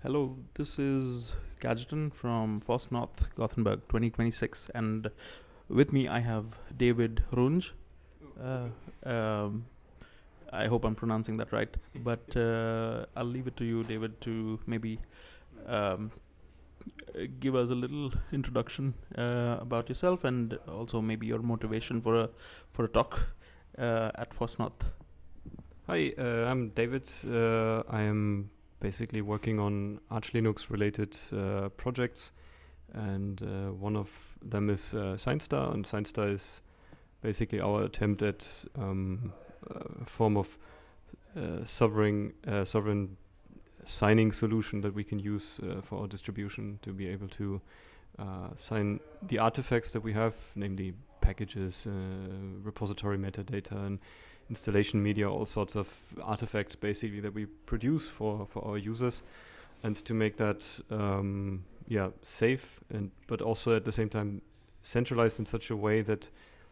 Hello, this is Gadgeton from FOSS North, Gothenburg 2026, and with me I have David Runge. Uh, um, I hope I'm pronouncing that right, but I'll leave it to you, David, to maybe um, give us a little introduction about yourself and also maybe your motivation for a talk at FOSS North. Hi, I'm David. I am basically working on Arch Linux related projects, and one of them is SignStar, and SignStar is basically our attempt at a form of sovereign signing solution that we can use for our distribution to be able to sign the artifacts that we have, namely packages, repository metadata, and installation media, all sorts of artifacts basically that we produce for our users, and to make that safe and but also at the same time centralized in such a way that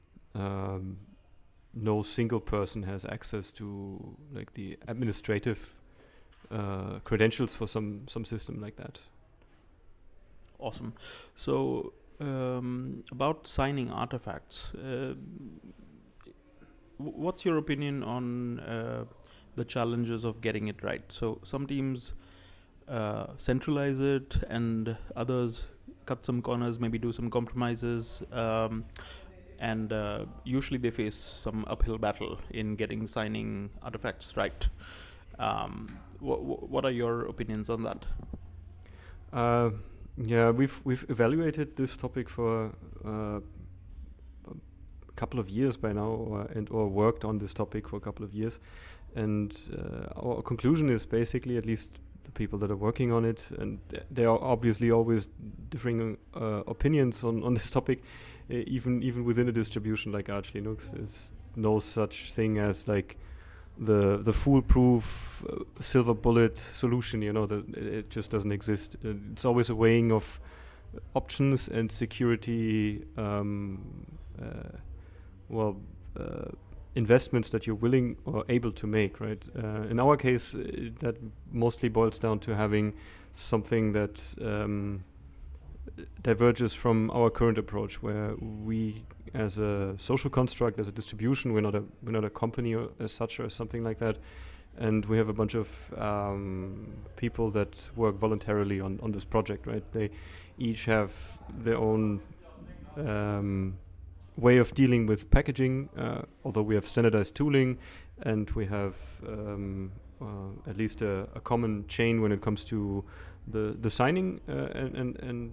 no single person has access to like the administrative credentials for some system like that. Awesome. So, about signing artifacts, what's your opinion on the challenges of getting it right? So, some teams centralize it, and others cut some corners, maybe do some compromises, and usually they face some uphill battle in getting signing artifacts right. What are your opinions on that? We've evaluated this topic for a couple of years by now, or worked on this topic for a couple of years, and our conclusion is basically, at least the people that are working on it, and there are obviously always differing opinions on this topic, even within a distribution like Arch Linux. There's no such thing as like the foolproof silver bullet solution. That it just doesn't exist. It's always a weighing of options and security investments that you're willing or able to make, right? In our case, that mostly boils down to having something that diverges from our current approach, where we, as a social construct, as a distribution, we're not a company or as such or something like that, and we have a bunch of people that work voluntarily on this project, right? They each have their own way of dealing with packaging, although we have standardized tooling, and we have at least a common chain when it comes to the signing, and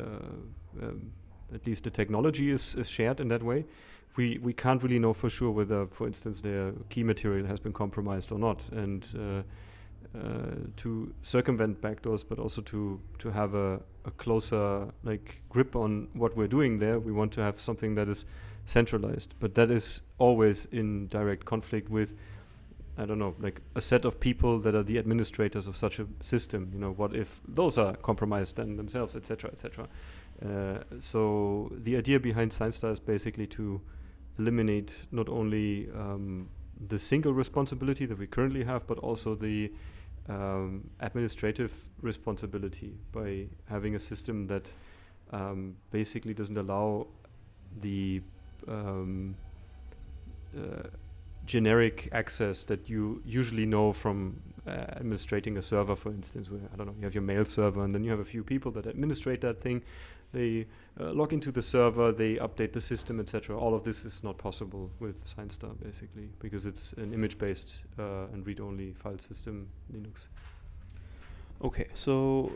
at least the technology is shared in that way. We can't really know for sure whether, for instance, their key material has been compromised or not, and to circumvent backdoors, but also to have a closer grip on what we're doing there, we want to have something that is centralized, but that is always in direct conflict with, I don't know, like a set of people that are the administrators of such a system. What if those are compromised then themselves, etc., etc. So the idea behind SignStar is basically to eliminate not only the single responsibility that we currently have, but also the administrative responsibility, by having a system that basically doesn't allow the generic access that you usually know from administrating a server, for instance, where, I don't know, you have your mail server and then you have a few people that administrate that thing. They log into the server, they update the system, etc. All of this is not possible with SignStar, basically, because it's an image-based and read-only file system, Linux. Okay, so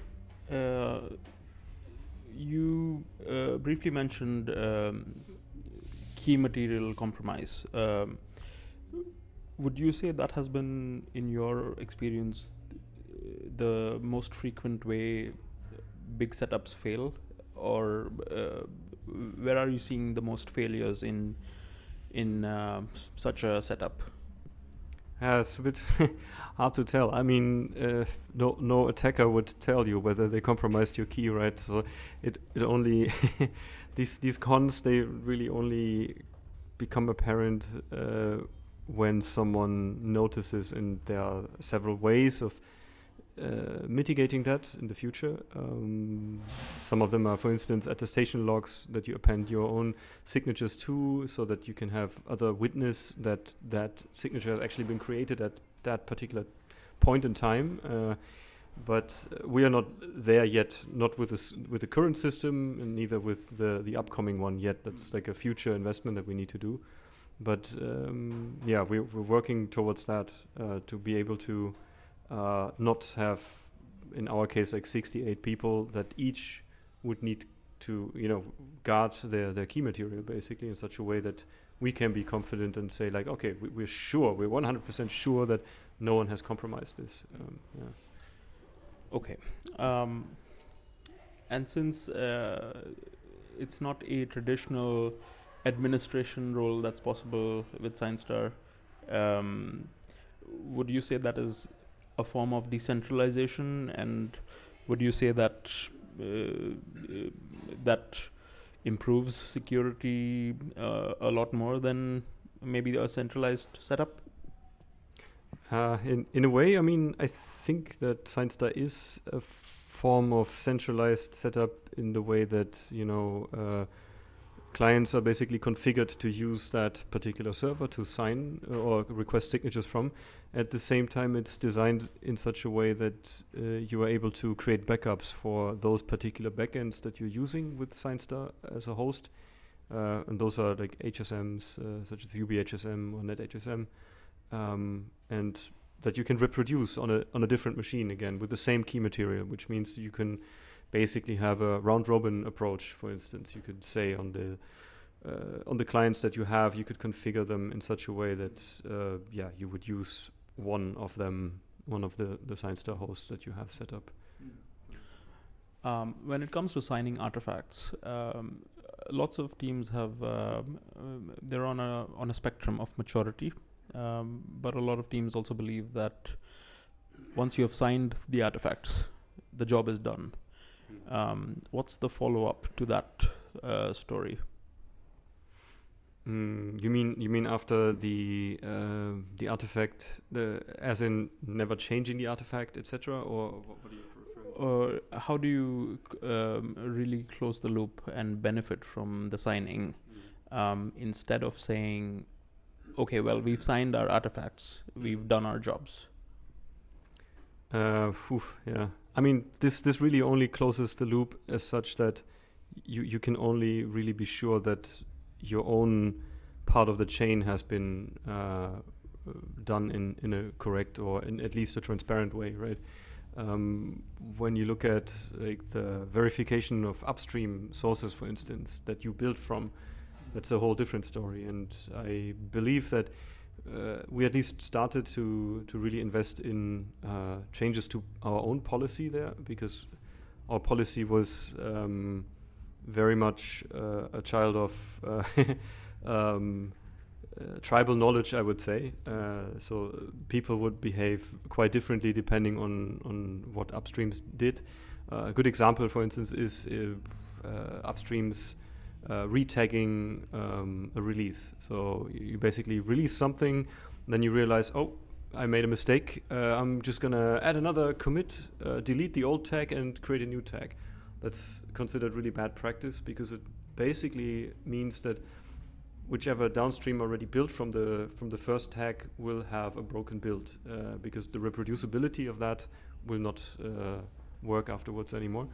you briefly mentioned key material compromise. Would you say that has been, in your experience, the most frequent way big setups fail, or where are you seeing the most failures in such a setup? It's a bit hard to tell. I mean, no attacker would tell you whether they compromised your key, right? So it only these cons, they really only become apparent when someone notices, and there are several ways of mitigating that in the future. Some of them are, for instance, attestation logs that you append your own signatures to, so that you can have other witness that that signature has actually been created at that particular point in time. But we are not there yet, not with with the current system, and neither with the upcoming one yet. That's like a future investment that we need to do. But yeah, we're working towards that to be able to not have, in our case, like 68 people that each would need to, guard their key material basically in such a way that we can be confident and say like, okay, we're 100% sure that no one has compromised this. Yeah. Okay. And since it's not a traditional administration role that's possible with SignStar, would you say that is a form of decentralization, and would you say that that improves security a lot more than maybe a centralized setup? In a way, I mean, I think that SignStar is a form of centralized setup in the way that, clients are basically configured to use that particular server to sign or request signatures from. At the same time, it's designed in such a way that you are able to create backups for those particular backends that you're using with SignStar as a host. And those are like HSMs, such as UBHSM or NetHSM. And that you can reproduce on a different machine again with the same key material, which means you can basically have a round-robin approach. For instance, you could say on the clients that you have, you could configure them in such a way that you would use one of them, one of the SignStar hosts that you have set up. When it comes to signing artifacts, lots of teams have they're on a spectrum of maturity. But a lot of teams also believe that once you have signed the artifacts, the job is done. What's the follow-up to that story? You mean after the artifact, as in never changing the artifact, etc., or what are you referring to? How do you really close the loop and benefit from the signing, instead of saying, okay, well, we've signed our artifacts, we've done our jobs? Yeah. I mean, this really only closes the loop as such that you can only really be sure that your own part of the chain has been done in a correct or in at least a transparent way, right? When you look at like the verification of upstream sources, for instance, that you build from, that's a whole different story. And I believe that we at least started to really invest in changes to our own policy there, because our policy was very much a child of tribal knowledge, I would say. So people would behave quite differently depending on what upstreams did. A good example, for instance, is upstreams retagging a release. So you basically release something, then you realize, oh, I made a mistake. I'm just gonna add another commit, delete the old tag, and create a new tag. That's considered really bad practice, because it basically means that whichever downstream already built from the first tag will have a broken build, because the reproducibility of that will not work afterwards anymore.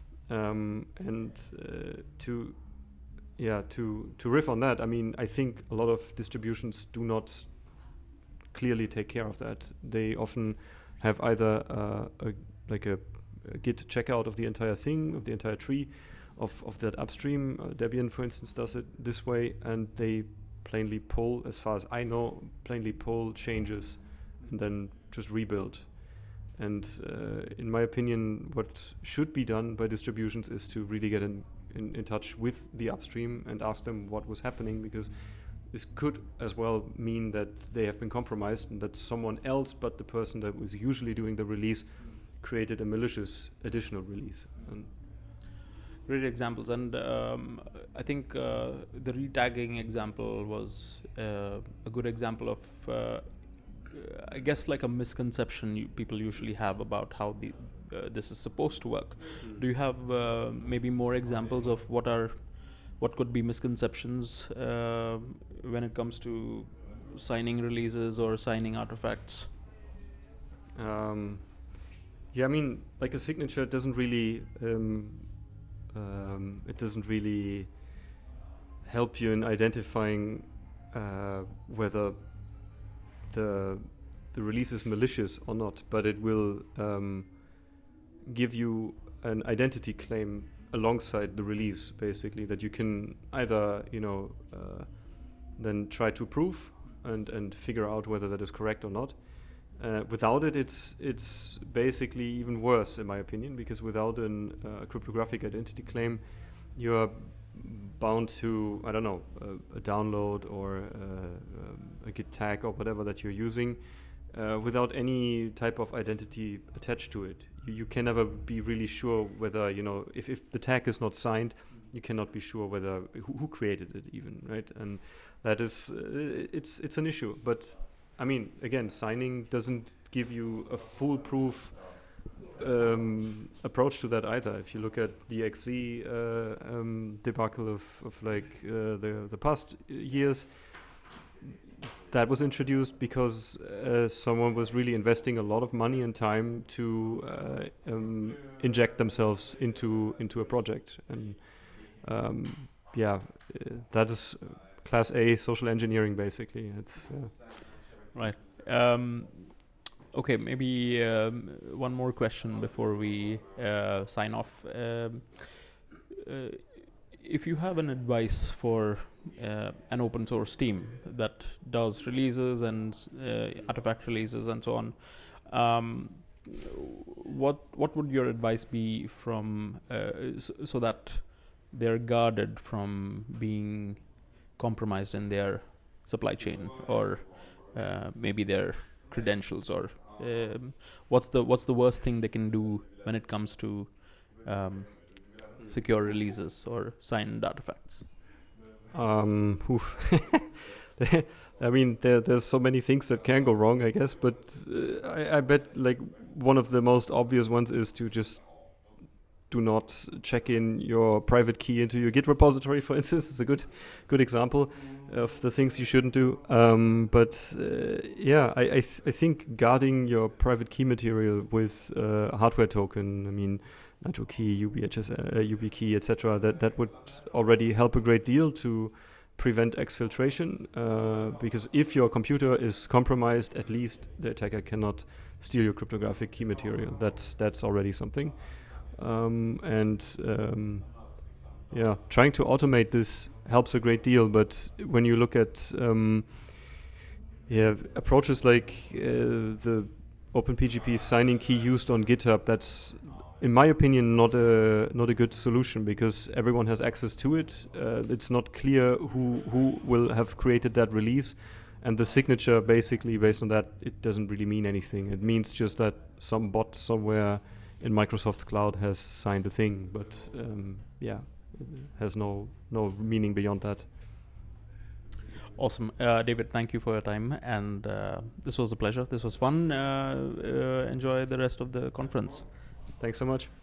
To riff on that, I mean, I think a lot of distributions do not clearly take care of that. They often have either a Git checkout of the entire thing, of the entire tree, of that upstream. Debian, for instance, does it this way, and they plainly pull, as far as I know, changes and then just rebuild. And in my opinion, what should be done by distributions is to really get in touch with the upstream and ask them what was happening, because this could as well mean that they have been compromised and that someone else but the person that was usually doing the release created a malicious additional release. Great examples, and I think the retagging example was a good example of I guess like a misconception people usually have about how this is supposed to work. Do you have maybe more examples of what could be misconceptions when it comes to signing releases or signing artifacts? Yeah, I mean, like a signature doesn't really help you in identifying whether the release is malicious or not, but it will give you an identity claim alongside the release, basically, that you can either then try to prove and figure out whether that is correct or not. Without it, it's basically even worse, in my opinion, because without a cryptographic identity claim, you're bound to, I don't know, a download or a Git tag or whatever that you're using without any type of identity attached to it. You can never be really sure whether, if the tag is not signed, you cannot be sure whether who created it even, right? And that is, it's an issue. But I mean, again, signing doesn't give you a foolproof approach to that either. If you look at the XZ debacle of like the past years, that was introduced because someone was really investing a lot of money and time to inject themselves into a project, and that is class A social engineering, basically. It's right. Okay, maybe one more question before we sign off. If you have an advice for an open source team that does releases and artifact releases and so on, what would your advice be from so that they're guarded from being compromised in their supply chain or maybe their credentials, or what's the worst thing they can do when it comes to secure releases or signed artifacts? I mean, there's so many things that can go wrong, I guess, but I bet like one of the most obvious ones is to just do not check in your private key into your Git repository, for instance. It's a good example of the things you shouldn't do. I think guarding your private key material with a hardware token, I mean, NitroKey, YubiKey, etc., that would already help a great deal to prevent exfiltration, because if your computer is compromised, at least the attacker cannot steal your cryptographic key material. That's already something. Trying to automate this helps a great deal, but when you look at approaches like the OpenPGP signing key used on GitHub, that's, in my opinion, not a good solution, because everyone has access to it. It's not clear who will have created that release, and the signature, basically, based on that, it doesn't really mean anything. It means just that some bot somewhere in Microsoft's cloud has signed a thing, but it has no meaning beyond that. Awesome. David, thank you for your time, and this was a pleasure. This was fun. Enjoy the rest of the conference. Thanks so much.